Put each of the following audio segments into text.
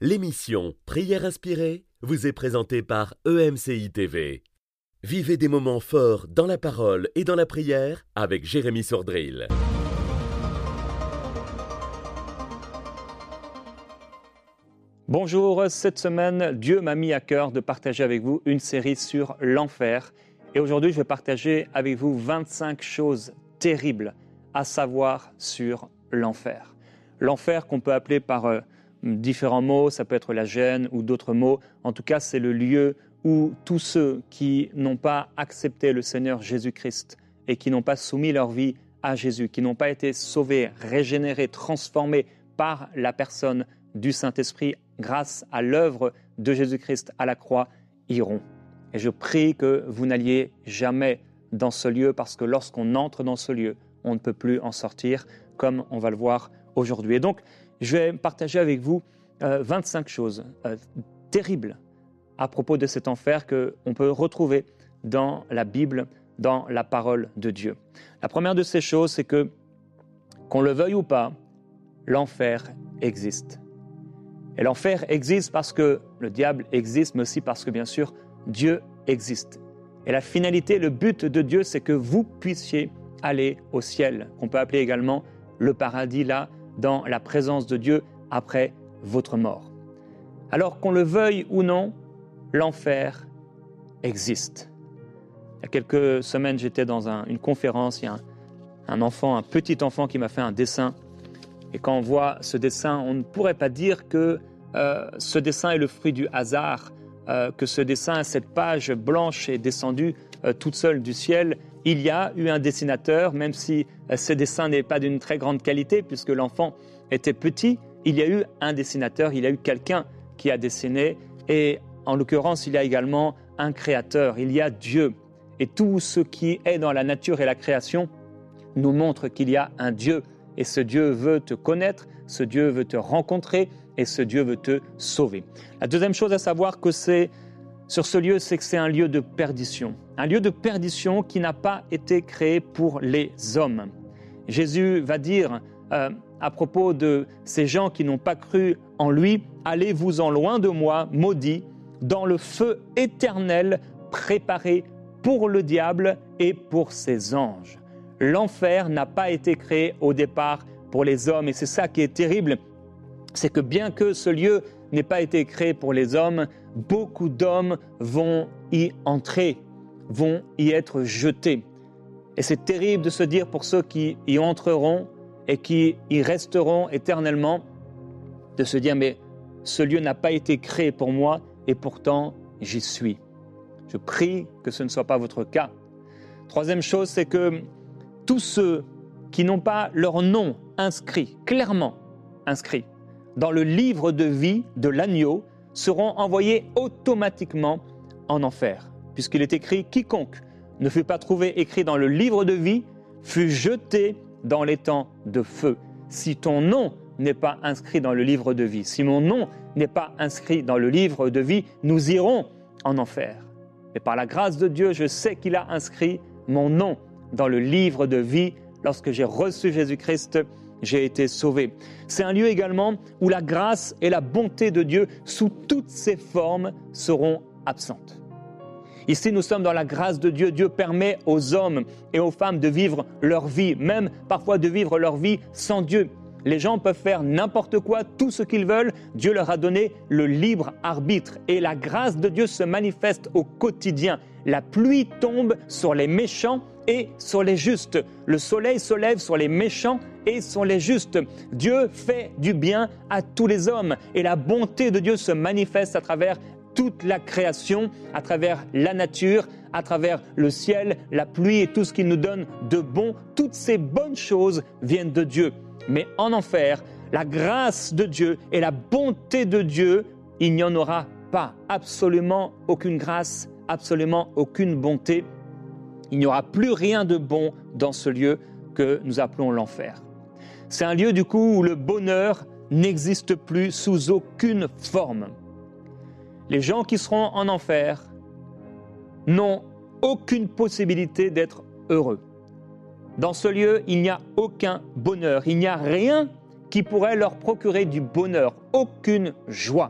L'émission Prière inspirée vous est présentée par EMCI TV. Vivez des moments forts dans la parole et dans la prière avec Jérémy Sordrill. Bonjour, cette semaine, Dieu m'a mis à cœur de partager avec vous une série sur l'enfer. Et aujourd'hui, je vais partager avec vous 25 choses terribles à savoir sur l'enfer. L'enfer qu'on peut appeler par différents mots, ça peut être la gêne ou d'autres mots. En tout cas, c'est le lieu où tous ceux qui n'ont pas accepté le Seigneur Jésus-Christ et qui n'ont pas soumis leur vie à Jésus, qui n'ont pas été sauvés, régénérés, transformés par la personne du Saint-Esprit grâce à l'œuvre de Jésus-Christ à la croix, iront. Et je prie que vous n'alliez jamais dans ce lieu parce que lorsqu'on entre dans ce lieu, on ne peut plus en sortir comme on va le voir aujourd'hui. Et donc, je vais partager avec vous 25 choses terribles à propos de cet enfer qu'on peut retrouver dans la Bible, dans la parole de Dieu. La première de ces choses, c'est que, qu'on le veuille ou pas, l'enfer existe. Et l'enfer existe parce que le diable existe, mais aussi parce que, bien sûr, Dieu existe. Et la finalité, le but de Dieu, c'est que vous puissiez aller au ciel, qu'on peut appeler également le paradis, là, dans la présence de Dieu après votre mort. Alors qu'on le veuille ou non, l'enfer existe. Il y a quelques semaines, j'étais dans une conférence, il y a un petit enfant qui m'a fait un dessin. Et quand on voit ce dessin, on ne pourrait pas dire que ce dessin est le fruit du hasard, que ce dessin, cette page blanche est descendue toute seule du ciel. Il y a eu un dessinateur, même si ce dessin n'est pas d'une très grande qualité, puisque l'enfant était petit, il y a eu un dessinateur, il y a eu quelqu'un qui a dessiné, et en l'occurrence, il y a également un créateur, il y a Dieu. Et tout ce qui est dans la nature et la création nous montre qu'il y a un Dieu, et ce Dieu veut te connaître, ce Dieu veut te rencontrer, et ce Dieu veut te sauver. La deuxième chose à savoir que c'est sur ce lieu, c'est que c'est un lieu de perdition. Un lieu de perdition qui n'a pas été créé pour les hommes. Jésus va dire à propos de ces gens qui n'ont pas cru en lui, « Allez-vous-en loin de moi, maudits, dans le feu éternel préparé pour le diable et pour ses anges. » L'enfer n'a pas été créé au départ pour les hommes. Et c'est ça qui est terrible, c'est que bien que ce lieu n'ait pas été créé pour les hommes, beaucoup d'hommes vont y entrer, vont y être jetés. Et c'est terrible de se dire pour ceux qui y entreront et qui y resteront éternellement, de se dire mais ce lieu n'a pas été créé pour moi et pourtant j'y suis. Je prie que ce ne soit pas votre cas. Troisième chose, c'est que tous ceux qui n'ont pas leur nom inscrit, clairement inscrit, dans le livre de vie de l'agneau, seront envoyés automatiquement en enfer. Puisqu'il est écrit « Quiconque ne fut pas trouvé écrit dans le livre de vie fut jeté dans l'étang de feu. » Si ton nom n'est pas inscrit dans le livre de vie, si mon nom n'est pas inscrit dans le livre de vie, nous irons en enfer. Mais par la grâce de Dieu, je sais qu'il a inscrit mon nom dans le livre de vie. Lorsque j'ai reçu Jésus-Christ, j'ai été sauvé. C'est un lieu également où la grâce et la bonté de Dieu, sous toutes ses formes, seront absentes. Ici, nous sommes dans la grâce de Dieu. Dieu permet aux hommes et aux femmes de vivre leur vie, même parfois de vivre leur vie sans Dieu. Les gens peuvent faire n'importe quoi, tout ce qu'ils veulent. Dieu leur a donné le libre arbitre. Et la grâce de Dieu se manifeste au quotidien. La pluie tombe sur les méchants et sur les justes. Le soleil se lève sur les méchants et sur les justes. Dieu fait du bien à tous les hommes. Et la bonté de Dieu se manifeste à travers toute la création, à travers la nature, à travers le ciel, la pluie et tout ce qu'il nous donne de bon. Toutes ces bonnes choses viennent de Dieu. Mais en enfer, la grâce de Dieu et la bonté de Dieu, il n'y en aura pas. Absolument aucune grâce, absolument aucune bonté. Il n'y aura plus rien de bon dans ce lieu que nous appelons l'enfer. C'est un lieu du coup où le bonheur n'existe plus sous aucune forme. Les gens qui seront en enfer n'ont aucune possibilité d'être heureux. Dans ce lieu, il n'y a aucun bonheur, il n'y a rien qui pourrait leur procurer du bonheur, aucune joie.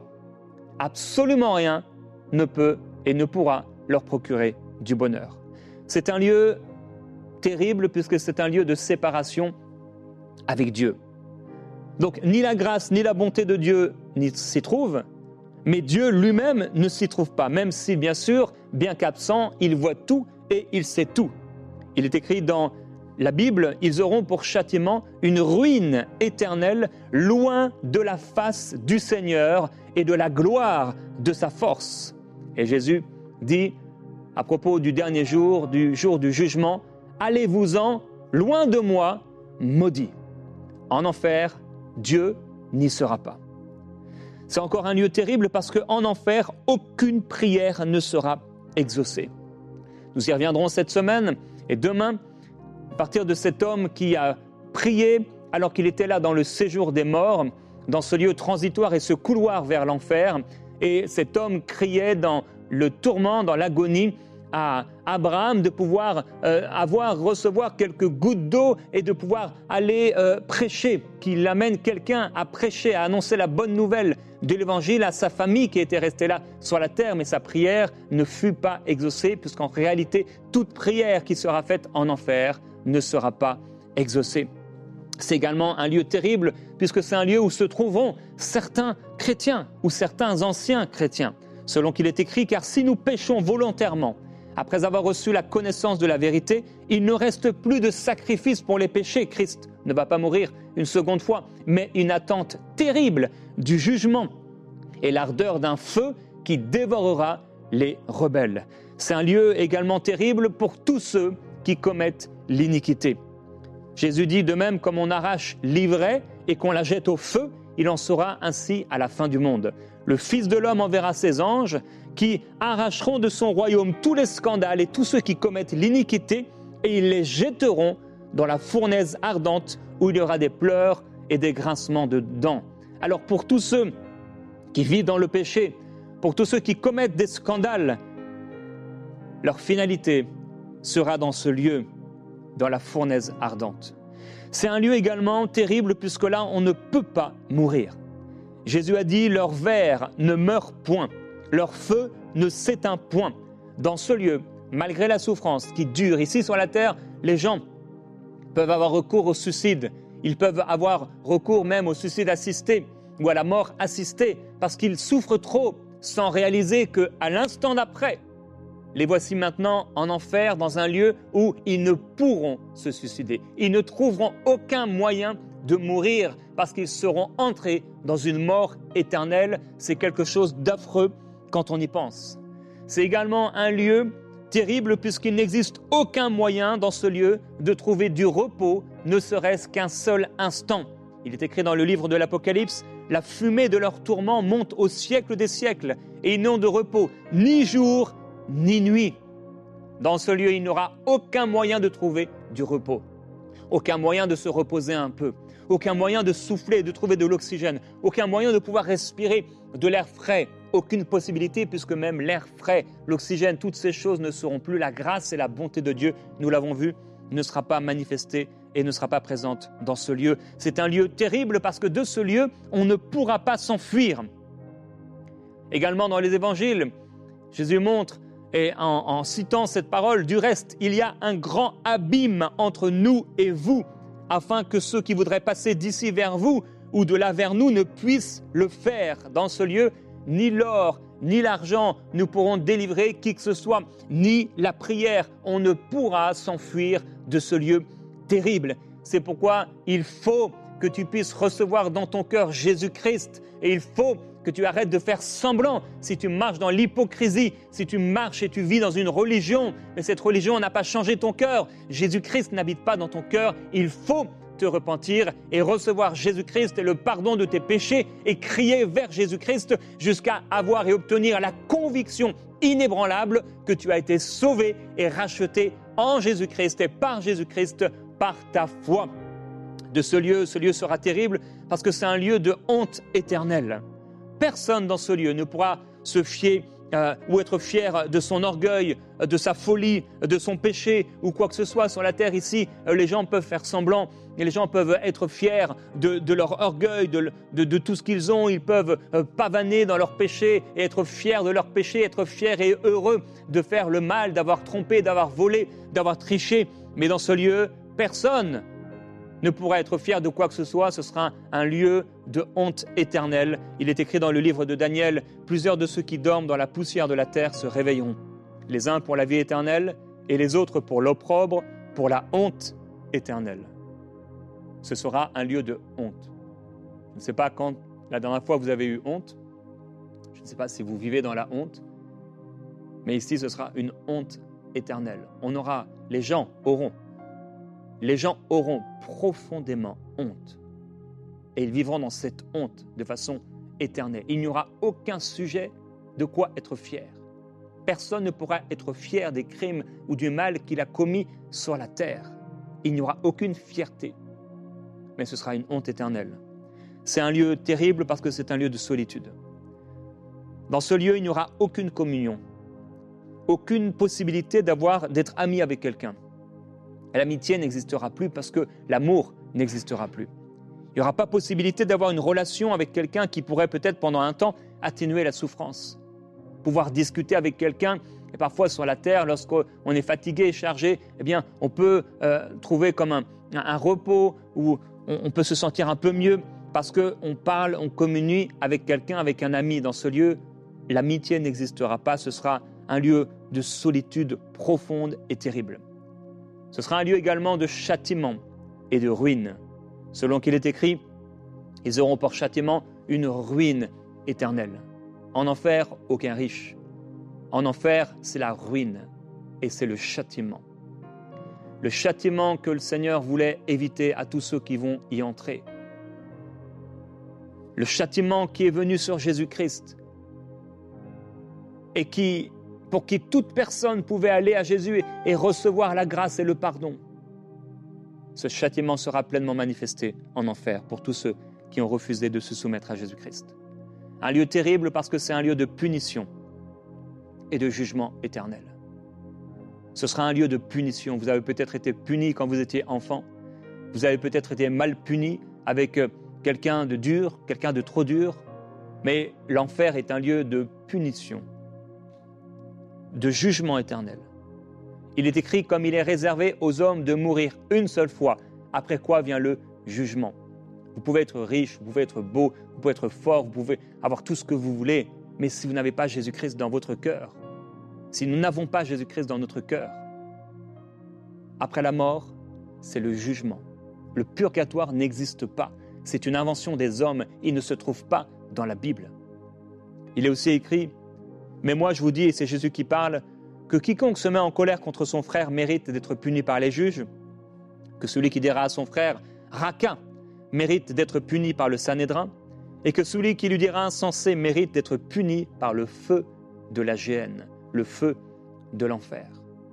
Absolument rien ne peut et ne pourra leur procurer du bonheur. C'est un lieu terrible puisque c'est un lieu de séparation avec Dieu. Donc ni la grâce ni la bonté de Dieu n'y s'y trouvent, mais Dieu lui-même ne s'y trouve pas, même si bien sûr, bien qu'absent, il voit tout et il sait tout. Il est écrit dans la Bible, ils auront pour châtiment une ruine éternelle, loin de la face du Seigneur et de la gloire de sa force. Et Jésus dit, à propos du dernier jour, du jour du jugement, « Allez-vous-en, loin de moi, maudits. » En enfer, Dieu n'y sera pas. C'est encore un lieu terrible parce qu'en enfer, aucune prière ne sera exaucée. Nous y reviendrons cette semaine et demain, à partir de cet homme qui a prié alors qu'il était là dans le séjour des morts, dans ce lieu transitoire et ce couloir vers l'enfer, et cet homme criait dans le tourment, dans l'agonie, à Abraham de pouvoir recevoir quelques gouttes d'eau et de pouvoir aller prêcher, qu'il amène quelqu'un à prêcher, à annoncer la bonne nouvelle de l'évangile à sa famille qui était restée là sur la terre, mais sa prière ne fut pas exaucée, puisqu'en réalité, toute prière qui sera faite en enfer ne sera pas exaucée. C'est également un lieu terrible, puisque c'est un lieu où se trouveront certains chrétiens ou certains anciens chrétiens, selon qu'il est écrit, car si nous péchons volontairement, après avoir reçu la connaissance de la vérité, il ne reste plus de sacrifice pour les péchés. Christ ne va pas mourir une seconde fois, mais une attente terrible du jugement et l'ardeur d'un feu qui dévorera les rebelles. C'est un lieu également terrible pour tous ceux qui commettent l'iniquité. Jésus dit de même, comme on arrache l'ivraie et qu'on la jette au feu, il en sera ainsi à la fin du monde. Le Fils de l'homme enverra ses anges qui arracheront de son royaume tous les scandales et tous ceux qui commettent l'iniquité et ils les jetteront dans la fournaise ardente où il y aura des pleurs et des grincements de dents. Alors pour tous ceux qui vivent dans le péché, pour tous ceux qui commettent des scandales, leur finalité sera dans ce lieu, dans la fournaise ardente. C'est un lieu également terrible puisque là on ne peut pas mourir. Jésus a dit, leur ver ne meurt point, leur feu ne s'éteint point. Dans ce lieu, malgré la souffrance qui dure ici sur la terre, les gens peuvent avoir recours au suicide. Ils peuvent avoir recours même au suicide assisté ou à la mort assistée parce qu'ils souffrent trop sans réaliser qu'à l'instant d'après, les voici maintenant en enfer dans un lieu où ils ne pourront se suicider. Ils ne trouveront aucun moyen de mourir parce qu'ils seront entrés dans une mort éternelle. C'est quelque chose d'affreux quand on y pense. C'est également un lieu terrible puisqu'il n'existe aucun moyen dans ce lieu de trouver du repos, ne serait-ce qu'un seul instant. Il est écrit dans le livre de l'Apocalypse, la fumée de leur tourment monte au siècle des siècles et ils n'ont de repos ni jour ni nuit. Dans ce lieu, il n'y aura aucun moyen de trouver du repos, aucun moyen de se reposer un peu, aucun moyen de souffler, de trouver de l'oxygène, aucun moyen de pouvoir respirer de l'air frais, aucune possibilité puisque même l'air frais, l'oxygène, toutes ces choses ne seront plus. La grâce et la bonté de Dieu, nous l'avons vu, ne sera pas manifestée et ne sera pas présente dans ce lieu. C'est un lieu terrible parce que de ce lieu, on ne pourra pas s'enfuir. Également dans les évangiles, Jésus montre, et en citant cette parole, du reste, il y a un grand abîme entre nous et vous, afin que ceux qui voudraient passer d'ici vers vous ou de là vers nous ne puissent le faire. Dans ce lieu, ni l'or, ni l'argent ne pourront délivrer qui que ce soit, ni la prière. On ne pourra s'enfuir de ce lieu terrible. C'est pourquoi il faut que tu puisses recevoir dans ton cœur Jésus-Christ et il faut que tu arrêtes de faire semblant. Si tu marches dans l'hypocrisie, si tu marches et tu vis dans une religion, mais cette religion n'a pas changé ton cœur, Jésus-Christ n'habite pas dans ton cœur, il faut te repentir et recevoir Jésus-Christ et le pardon de tes péchés et crier vers Jésus-Christ jusqu'à avoir et obtenir la conviction inébranlable que tu as été sauvé et racheté en Jésus-Christ et par Jésus-Christ par ta foi. De ce lieu sera terrible parce que c'est un lieu de honte éternelle. Personne dans ce lieu ne pourra se fier ou être fier de son orgueil, de sa folie, de son péché ou quoi que ce soit sur la terre ici. Les gens peuvent faire semblant et les gens peuvent être fiers de leur orgueil, de tout ce qu'ils ont. Ils peuvent pavaner dans leur péché et être fiers de leur péché, être fiers et heureux de faire le mal, d'avoir trompé, d'avoir volé, d'avoir triché. Mais dans ce lieu, personne ne pourra être fier de quoi que ce soit, ce sera un lieu de honte éternelle. Il est écrit dans le livre de Daniel, plusieurs de ceux qui dorment dans la poussière de la terre se réveilleront, les uns pour la vie éternelle et les autres pour l'opprobre, pour la honte éternelle. Ce sera un lieu de honte. Je ne sais pas quand la dernière fois vous avez eu honte, je ne sais pas si vous vivez dans la honte, mais ici ce sera une honte éternelle. Les gens auront profondément honte. Et ils vivront dans cette honte de façon éternelle. Il n'y aura aucun sujet de quoi être fier. Personne ne pourra être fier des crimes ou du mal qu'il a commis sur la terre. Il n'y aura aucune fierté. Mais ce sera une honte éternelle. C'est un lieu terrible parce que c'est un lieu de solitude. Dans ce lieu, il n'y aura aucune communion, aucune possibilité d'être ami avec quelqu'un. L'amitié n'existera plus parce que l'amour n'existera plus. Il n'y aura pas possibilité d'avoir une relation avec quelqu'un qui pourrait peut-être pendant un temps atténuer la souffrance. Pouvoir discuter avec quelqu'un, et parfois sur la terre, lorsqu'on est fatigué et chargé, eh bien, on peut trouver comme un repos où on peut se sentir un peu mieux parce qu'on parle, on communie avec quelqu'un, avec un ami. Dans ce lieu, l'amitié n'existera pas, ce sera un lieu de solitude profonde et terrible. Ce sera un lieu également de châtiment et de ruine. Selon qu'il est écrit, ils auront pour châtiment une ruine éternelle. En enfer, aucun riche. En enfer, c'est la ruine et c'est le châtiment. Le châtiment que le Seigneur voulait éviter à tous ceux qui vont y entrer. Le châtiment qui est venu sur Jésus-Christ et pour qui toute personne pouvait aller à Jésus et recevoir la grâce et le pardon. Ce châtiment sera pleinement manifesté en enfer pour tous ceux qui ont refusé de se soumettre à Jésus-Christ. Un lieu terrible parce que c'est un lieu de punition et de jugement éternel. Ce sera un lieu de punition. Vous avez peut-être été puni quand vous étiez enfant. Vous avez peut-être été mal puni avec quelqu'un de dur, quelqu'un de trop dur. Mais l'enfer est un lieu de punition, de jugement éternel. Il est écrit comme il est réservé aux hommes de mourir une seule fois, après quoi vient le jugement. Vous pouvez être riche, vous pouvez être beau, vous pouvez être fort, vous pouvez avoir tout ce que vous voulez, mais si vous n'avez pas Jésus-Christ dans votre cœur, si nous n'avons pas Jésus-Christ dans notre cœur, après la mort, c'est le jugement. Le purgatoire n'existe pas. C'est une invention des hommes. Il ne se trouve pas dans la Bible. Il est aussi écrit, mais moi je vous dis, et c'est Jésus qui parle, que quiconque se met en colère contre son frère mérite d'être puni par les juges, que celui qui dira à son frère « Raca » mérite d'être puni par le Sanhédrin, et que celui qui lui dira insensé mérite d'être puni par le feu de la géhenne, le feu de l'enfer.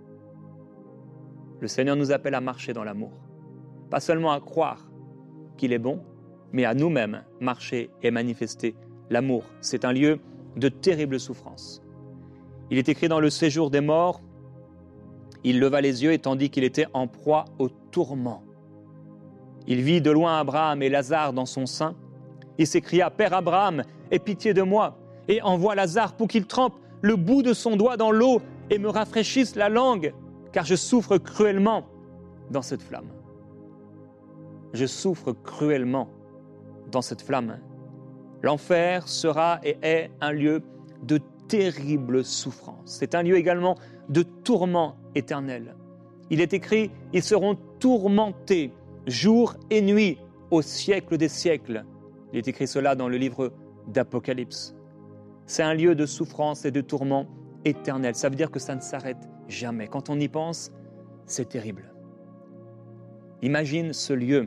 Le Seigneur nous appelle à marcher dans l'amour, pas seulement à croire qu'il est bon, mais à nous-mêmes marcher et manifester l'amour. C'est un lieu de terrible souffrance. Il est écrit dans le séjour des morts, il leva les yeux et tandis qu'il était en proie au tourment. Il vit de loin Abraham et Lazare dans son sein. Il s'écria, « Père Abraham, aie pitié de moi, et envoie Lazare pour qu'il trempe le bout de son doigt dans l'eau et me rafraîchisse la langue, car je souffre cruellement dans cette flamme. » Je souffre cruellement dans cette flamme. L'enfer sera et est un lieu de terrible souffrance. C'est un lieu également de tourment éternel. Il est écrit, ils seront tourmentés jour et nuit au siècle des siècles. Il est écrit cela dans le livre d'Apocalypse. C'est un lieu de souffrance et de tourment éternel. Ça veut dire que ça ne s'arrête jamais. Quand on y pense, c'est terrible. Imagine ce lieu.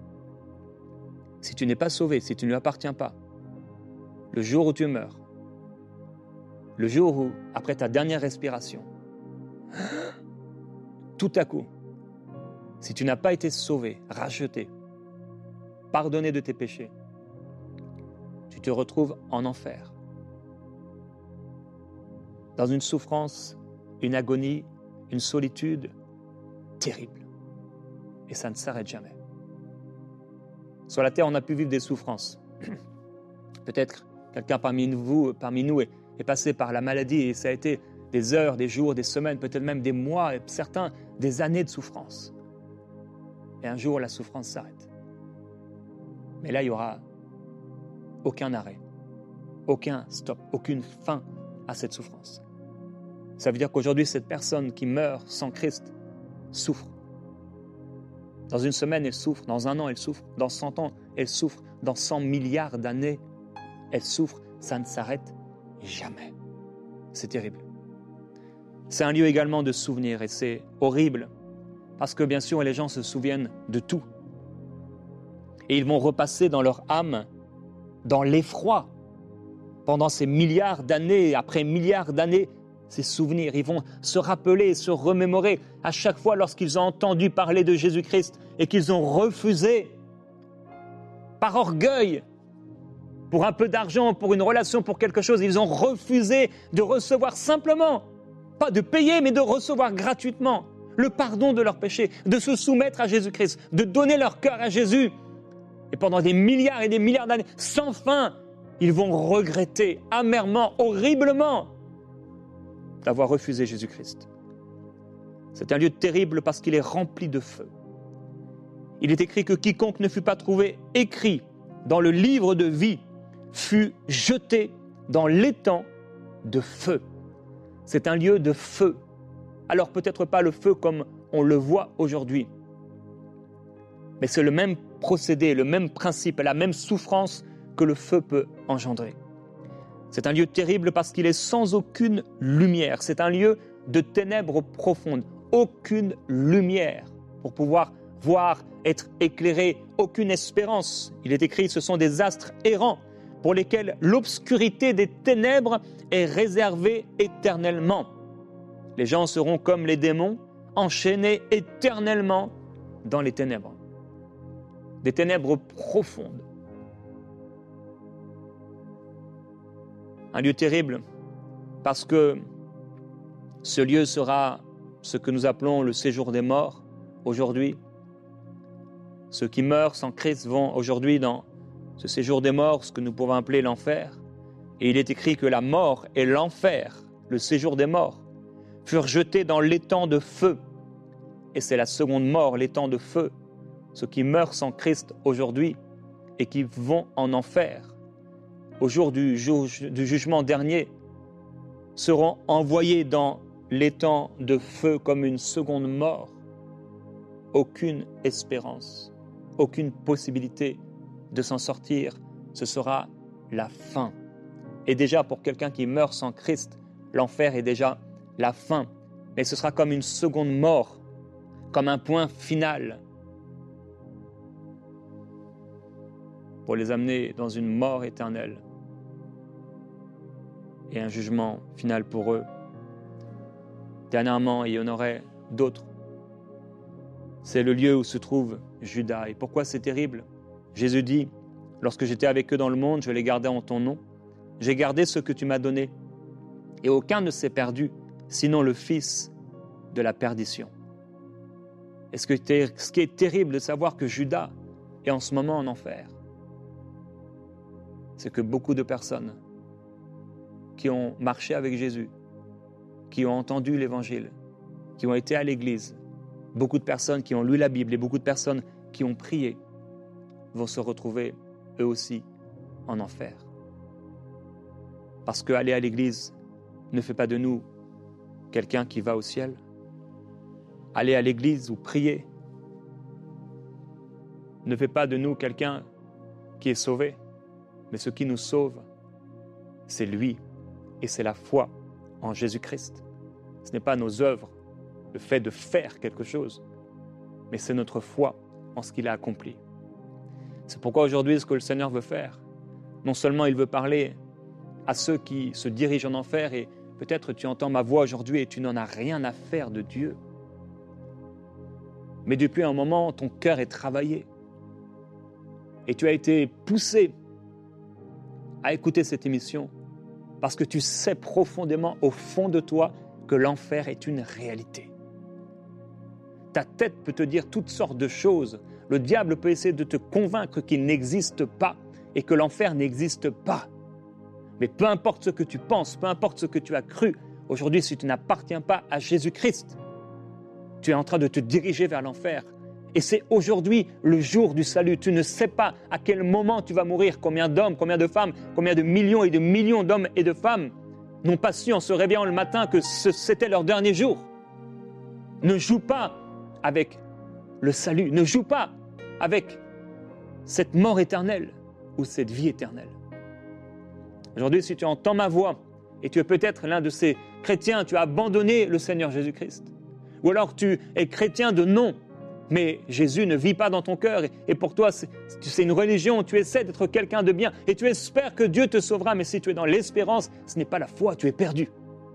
Si tu n'es pas sauvé, si tu ne lui appartiens pas, le jour où tu meurs, le jour où, après ta dernière respiration, tout à coup, si tu n'as pas été sauvé, racheté, pardonné de tes péchés, tu te retrouves en enfer. dans une souffrance, une agonie, une solitude terrible. Et ça ne s'arrête jamais. Sur la terre, on a pu vivre des souffrances. Peut-être quelqu'un parmi nous est passé par la maladie et ça a été des heures, des jours, des semaines, peut-être même des mois, et certains des années de souffrance. Et un jour, la souffrance s'arrête. Mais là, il n'y aura aucun arrêt, aucun stop, aucune fin à cette souffrance. Ça veut dire qu'aujourd'hui, cette personne qui meurt sans Christ souffre. Dans une semaine, elle souffre. Dans un an, elle souffre. Dans 100 ans, elle souffre. Dans 100 milliards d'années, elle souffre. Ça ne s'arrête jamais. C'est terrible. C'est un lieu également de souvenirs et c'est horrible parce que bien sûr, les gens se souviennent de tout. Et ils vont repasser dans leur âme, dans l'effroi, pendant ces milliards d'années, après milliards d'années, ces souvenirs. Ils vont se rappeler, se remémorer à chaque fois lorsqu'ils ont entendu parler de Jésus-Christ et qu'ils ont refusé, par orgueil, pour un peu d'argent, pour une relation, pour quelque chose, ils ont refusé de recevoir simplement, pas de payer, mais de recevoir gratuitement le pardon de leurs péchés, de se soumettre à Jésus-Christ, de donner leur cœur à Jésus. Et pendant des milliards et des milliards d'années, sans fin, ils vont regretter amèrement, horriblement, d'avoir refusé Jésus-Christ. C'est un lieu terrible parce qu'il est rempli de feu. Il est écrit que quiconque ne fut pas trouvé écrit dans le livre de vie fut jeté dans l'étang de feu. C'est un lieu de feu. Alors peut-être pas le feu comme on le voit aujourd'hui, mais c'est le même procédé, le même principe, la même souffrance que le feu peut engendrer. C'est un lieu terrible parce qu'il est sans aucune lumière. C'est un lieu de ténèbres profondes. Aucune lumière pour pouvoir voir, être éclairé. Aucune espérance. Il est écrit, ce sont des astres errants pour lesquels l'obscurité des ténèbres est réservée éternellement. Les gens seront comme les démons, enchaînés éternellement dans les ténèbres. Des ténèbres profondes. Un lieu terrible parce que ce lieu sera ce que nous appelons le séjour des morts aujourd'hui. Ceux qui meurent sans Christ vont aujourd'hui dans ce séjour des morts, ce que nous pouvons appeler l'enfer. Et il est écrit que la mort et l'enfer, le séjour des morts, furent jetés dans l'étang de feu. Et c'est la seconde mort, l'étang de feu. Ceux qui meurent sans Christ aujourd'hui et qui vont en enfer, au jour du jugement dernier, seront envoyés dans l'étang de feu comme une seconde mort. Aucune espérance, aucune possibilité de s'en sortir. Ce sera la fin. Et déjà, pour quelqu'un qui meurt sans Christ, l'enfer est déjà la fin. Mais ce sera comme une seconde mort, comme un point final, pour les amener dans une mort éternelle et un jugement final pour eux. Dernièrement, il y en aurait d'autres. C'est le lieu où se trouve Judas. Et pourquoi c'est terrible ? Jésus dit, lorsque j'étais avec eux dans le monde, je les gardais en ton nom. J'ai gardé ce que tu m'as donné. Et aucun ne s'est perdu, sinon le fils de la perdition. Et ce qui est terrible de savoir que Judas est en ce moment en enfer, c'est que beaucoup de personnes qui ont marché avec Jésus, qui ont entendu l'Évangile, qui ont été à l'église, beaucoup de personnes qui ont lu la Bible et beaucoup de personnes qui ont prié vont se retrouver eux aussi en enfer. Parce qu'aller à l'église ne fait pas de nous quelqu'un qui va au ciel. Aller à l'église ou prier ne fait pas de nous quelqu'un qui est sauvé. Mais ce qui nous sauve, c'est lui et c'est la foi en Jésus-Christ. Ce n'est pas nos œuvres, le fait de faire quelque chose, mais c'est notre foi en ce qu'il a accompli. C'est pourquoi aujourd'hui, ce que le Seigneur veut faire, non seulement il veut parler à ceux qui se dirigent en enfer, et peut-être tu entends ma voix aujourd'hui et tu n'en as rien à faire de Dieu, mais depuis un moment, ton cœur est travaillé et tu as été poussé à écouter cette émission parce que tu sais profondément au fond de toi que l'enfer est une réalité. Ta tête peut te dire toutes sortes de choses. Le diable peut essayer de te convaincre qu'il n'existe pas et que l'enfer n'existe pas. Mais peu importe ce que tu penses, peu importe ce que tu as cru, aujourd'hui, si tu n'appartiens pas à Jésus-Christ, tu es en train de te diriger vers l'enfer. Et c'est aujourd'hui le jour du salut. Tu ne sais pas à quel moment tu vas mourir. Combien d'hommes, combien de femmes, combien de millions d'hommes et de femmes n'ont pas su en se réveillant le matin que c'était leur dernier jour. Ne joue pas avec le salut. Ne joue pas avec cette mort éternelle ou cette vie éternelle. Aujourd'hui, si tu entends ma voix et tu es peut-être l'un de ces chrétiens, tu as abandonné le Seigneur Jésus-Christ. Ou alors tu es chrétien de nom, mais Jésus ne vit pas dans ton cœur et pour toi, c'est une religion, tu essaies d'être quelqu'un de bien et tu espères que Dieu te sauvera, mais si tu es dans l'espérance, ce n'est pas la foi, tu es perdu.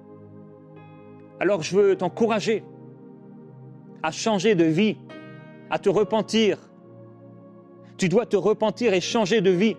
Alors je veux t'encourager à changer de vie, à te repentir. Tu dois te repentir et changer de vie.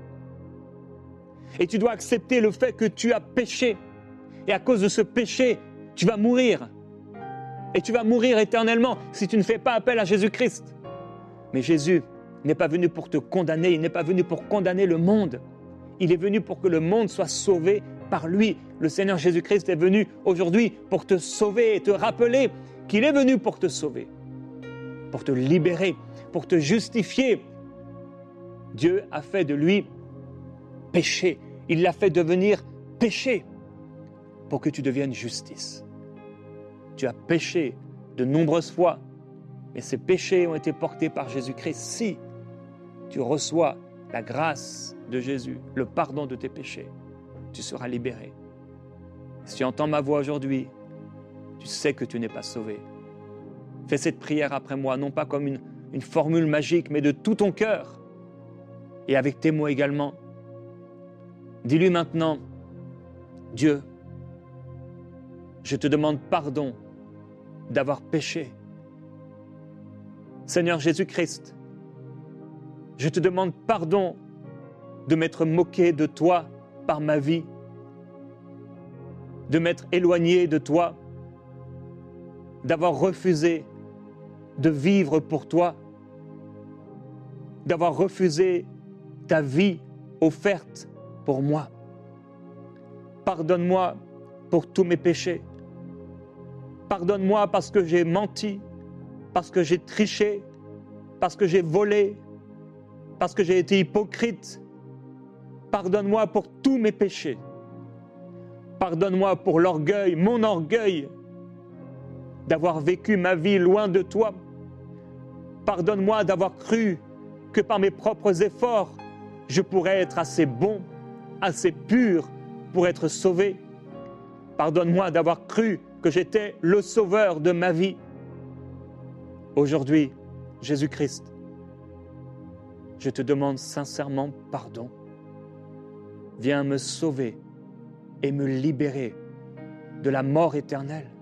Et tu dois accepter le fait que tu as péché. Et à cause de ce péché, tu vas mourir. Et tu vas mourir éternellement si tu ne fais pas appel à Jésus-Christ. Mais Jésus n'est pas venu pour te condamner, il n'est pas venu pour condamner le monde. Il est venu pour que le monde soit sauvé par lui. Le Seigneur Jésus-Christ est venu aujourd'hui pour te sauver et te rappeler qu'il est venu pour te sauver, pour te libérer, pour te justifier. Dieu a fait de lui péché. Il l'a fait devenir péché pour que tu deviennes justice. Tu as péché de nombreuses fois, mais ces péchés ont été portés par Jésus-Christ. Si tu reçois la grâce de Jésus, le pardon de tes péchés, tu seras libéré. Si tu entends ma voix aujourd'hui, tu sais que tu n'es pas sauvé. Fais cette prière après moi, non pas comme une formule magique, mais de tout ton cœur et avec tes mots également. Dis-lui maintenant, Dieu, je te demande pardon d'avoir péché. Seigneur Jésus-Christ, je te demande pardon de m'être moqué de toi par ma vie, de m'être éloigné de toi, d'avoir refusé de vivre pour toi, d'avoir refusé ta vie offerte pour moi. Pardonne-moi pour tous mes péchés. Pardonne-moi parce que j'ai menti, parce que j'ai triché, parce que j'ai volé, parce que j'ai été hypocrite. Pardonne-moi pour tous mes péchés. Pardonne-moi pour l'orgueil, mon orgueil, d'avoir vécu ma vie loin de toi. Pardonne-moi d'avoir cru que par mes propres efforts, je pourrais être assez bon, assez pur pour être sauvé. Pardonne-moi d'avoir cru que j'étais le sauveur de ma vie. Aujourd'hui, Jésus-Christ, je te demande sincèrement pardon. Viens me sauver et me libérer de la mort éternelle.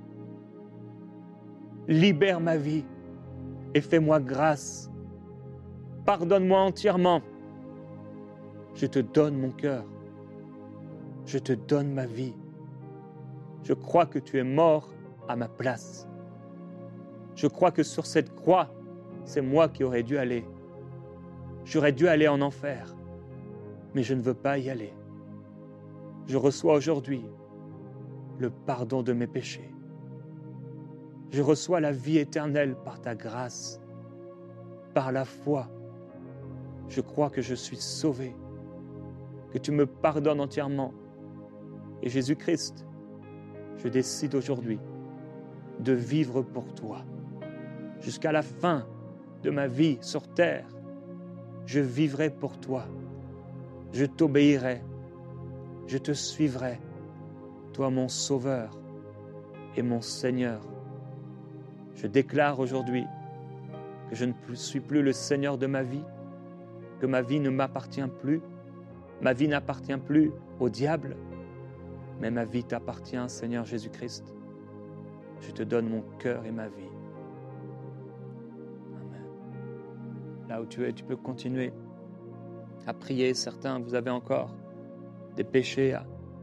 Libère ma vie et fais-moi grâce. Pardonne-moi entièrement. Je te donne mon cœur. Je te donne ma vie. Je crois que tu es mort à ma place. Je crois que sur cette croix, c'est moi qui aurais dû aller. J'aurais dû aller en enfer, mais je ne veux pas y aller. Je reçois aujourd'hui le pardon de mes péchés. Je reçois la vie éternelle par ta grâce, par la foi. Je crois que je suis sauvé, que tu me pardonnes entièrement. Et Jésus-Christ, je décide aujourd'hui de vivre pour toi. Jusqu'à la fin de ma vie sur terre, je vivrai pour toi. Je t'obéirai. Je te suivrai. Toi, mon Sauveur et mon Seigneur. Je déclare aujourd'hui que je ne suis plus le Seigneur de ma vie, que ma vie ne m'appartient plus. Ma vie n'appartient plus au diable, mais ma vie t'appartient, Seigneur Jésus-Christ. Je te donne mon cœur et ma vie. Amen. Là où tu es, tu peux continuer à prier. Certains, vous avez encore des péchés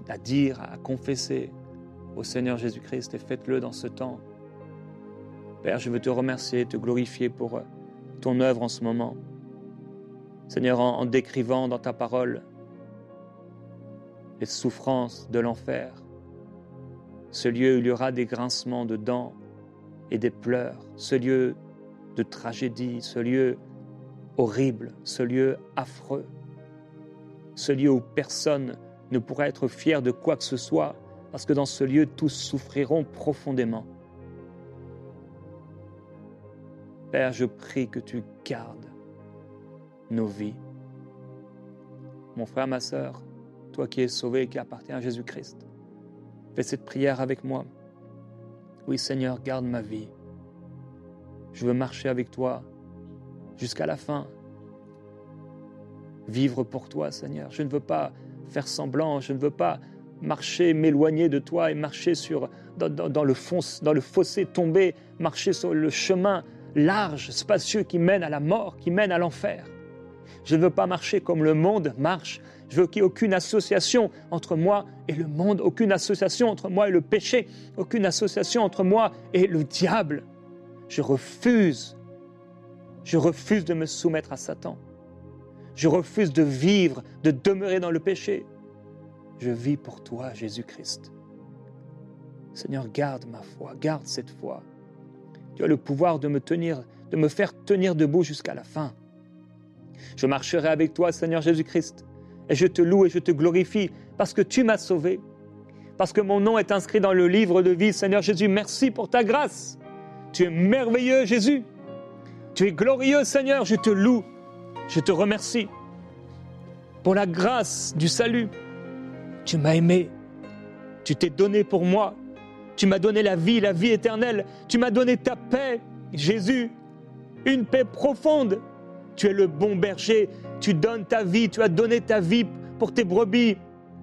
à dire, à confesser au Seigneur Jésus-Christ et faites-le dans ce temps. Père, je veux te remercier, te glorifier pour ton œuvre en ce moment. Seigneur, en décrivant dans ta parole les souffrances de l'enfer, ce lieu où il y aura des grincements de dents et des pleurs, ce lieu de tragédie, ce lieu horrible, ce lieu affreux, ce lieu où personne ne pourra être fier de quoi que ce soit, parce que dans ce lieu, tous souffriront profondément. Père, je prie que tu gardes nos vies. Mon frère, ma sœur, toi qui es sauvé et qui appartiens à Jésus-Christ, fais cette prière avec moi. Oui, Seigneur, garde ma vie. Je veux marcher avec toi jusqu'à la fin. Vivre pour toi, Seigneur. Je ne veux pas faire semblant, je ne veux pas marcher, m'éloigner de toi et marcher dans le fossé, tomber, marcher sur le chemin large, spacieux qui mène à la mort, qui mène à l'enfer. Je ne veux pas marcher comme le monde marche. Je veux qu'il n'y ait aucune association entre moi et le monde, aucune association entre moi et le péché, aucune association entre moi et le diable. Je refuse de me soumettre à Satan. Je refuse de vivre, de demeurer dans le péché. Je vis pour toi, Jésus-Christ. Seigneur, garde ma foi, garde cette foi. Tu as le pouvoir de me faire tenir debout jusqu'à la fin. Je marcherai avec toi, Seigneur Jésus-Christ, et je te loue et je te glorifie parce que tu m'as sauvé, parce que mon nom est inscrit dans le livre de vie. Seigneur Jésus, merci pour ta grâce. Tu es merveilleux, Jésus. Tu es glorieux, Seigneur. Je te loue, je te remercie pour la grâce du salut. Tu m'as aimé, tu t'es donné pour moi, tu m'as donné la vie éternelle, tu m'as donné ta paix, Jésus, une paix profonde. Tu es le bon berger, tu donnes ta vie, tu as donné ta vie pour tes brebis.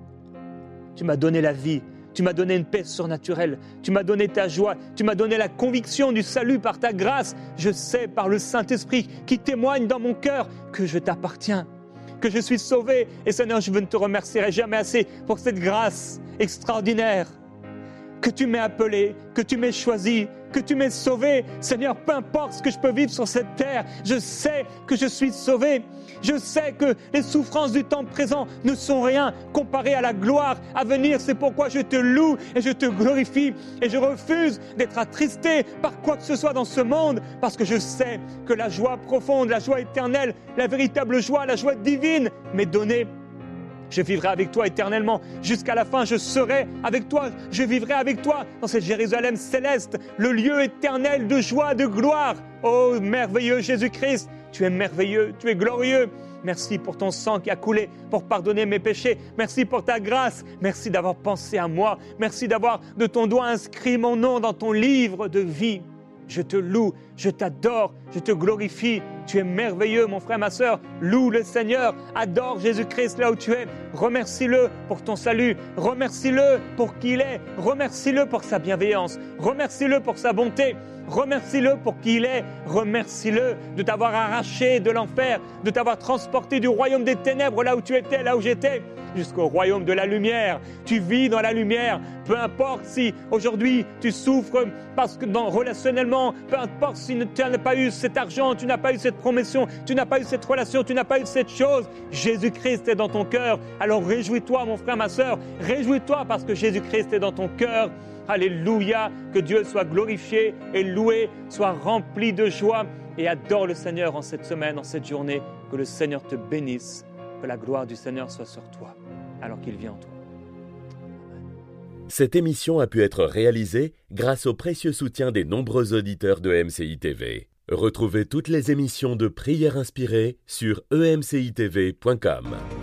Tu m'as donné la vie, tu m'as donné une paix surnaturelle, tu m'as donné ta joie, tu m'as donné la conviction du salut par ta grâce. Je sais par le Saint-Esprit qui témoigne dans mon cœur que je t'appartiens, que je suis sauvé. Et Seigneur, je ne te remercierai jamais assez pour cette grâce extraordinaire, que tu m'aies appelé, que tu m'aies choisi, que tu m'aies sauvé. Seigneur, peu importe ce que je peux vivre sur cette terre, je sais que je suis sauvé. Je sais que les souffrances du temps présent ne sont rien comparées à la gloire à venir. C'est pourquoi je te loue et je te glorifie. Et je refuse d'être attristé par quoi que ce soit dans ce monde, parce que je sais que la joie profonde, la joie éternelle, la véritable joie, la joie divine m'est donnée. Je vivrai avec toi éternellement. Jusqu'à la fin, je serai avec toi. Je vivrai avec toi dans cette Jérusalem céleste, le lieu éternel de joie, de gloire. Oh, merveilleux Jésus-Christ, tu es merveilleux, tu es glorieux. Merci pour ton sang qui a coulé pour pardonner mes péchés. Merci pour ta grâce. Merci d'avoir pensé à moi. Merci d'avoir de ton doigt inscrit mon nom dans ton livre de vie. Je te loue, je t'adore, je te glorifie. Tu es merveilleux, mon frère, ma sœur. Loue le Seigneur, adore Jésus-Christ là où tu es. Remercie-le pour ton salut. Remercie-le pour qui il est. Remercie-le pour sa bienveillance. Remercie-le pour sa bonté. Remercie-le pour qui il est. Remercie-le de t'avoir arraché de l'enfer, de t'avoir transporté du royaume des ténèbres, là où tu étais, là où j'étais, jusqu'au royaume de la lumière. Tu vis dans la lumière. Peu importe si aujourd'hui tu souffres parce que relationnellement, peu importe si tu n'as pas eu cet argent, tu n'as pas eu cette promotion, tu n'as pas eu cette relation, tu n'as pas eu cette chose, Jésus-Christ est dans ton cœur. Alors réjouis-toi, mon frère, ma sœur, réjouis-toi parce que Jésus-Christ est dans ton cœur. Alléluia, que Dieu soit glorifié et loué, soit rempli de joie, et adore le Seigneur en cette semaine, en cette journée. Que le Seigneur te bénisse, que la gloire du Seigneur soit sur toi alors qu'il vit en toi. Cette émission a pu être réalisée grâce au précieux soutien des nombreux auditeurs de MCI TV. Retrouvez toutes les émissions de Prières inspirées sur emcitv.com.